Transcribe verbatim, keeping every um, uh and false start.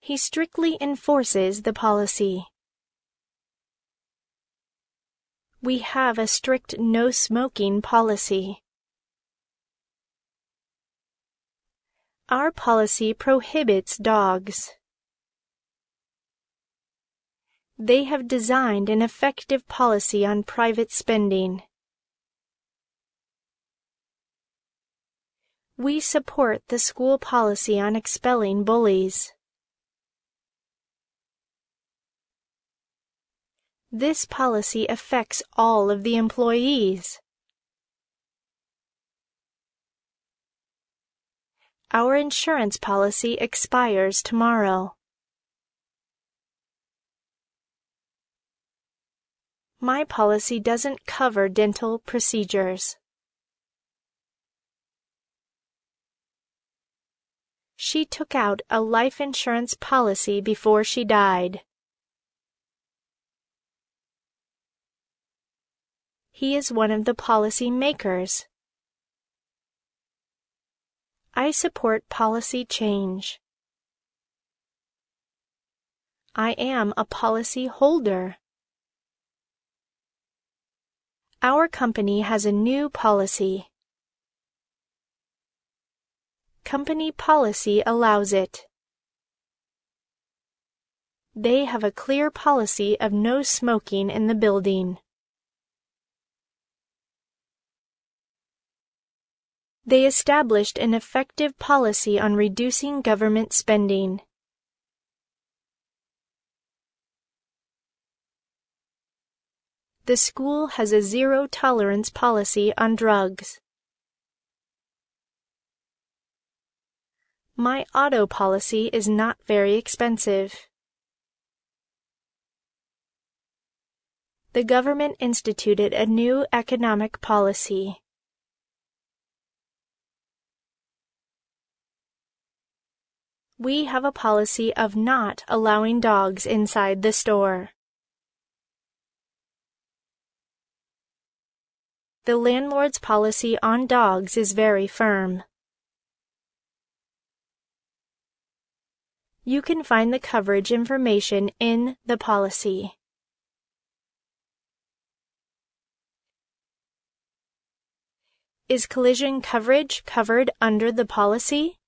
He strictly enforces the policy. We have a strict no-smoking policy. Our policy prohibits dogs. They have designed an effective policy on private spending. We support the school policy on expelling bullies. This policy affects all of the employees. Our insurance policy expires tomorrow. My policy doesn't cover dental procedures. She took out a life insurance policy before she died. He is one of the policy makers. I support policy change. I am a policy holder. Our company has a new policy. Company policy allows it. They have a clear policy of no smoking in the building. They established an effective policy on reducing government spending. The school has a zero-tolerance policy on drugs. My auto policy is not very expensive. The government instituted a new economic policy. We have a policy of not allowing dogs inside the store. The landlord's policy on dogs is very firm. You can find the coverage information in the policy. Is collision coverage covered under the policy?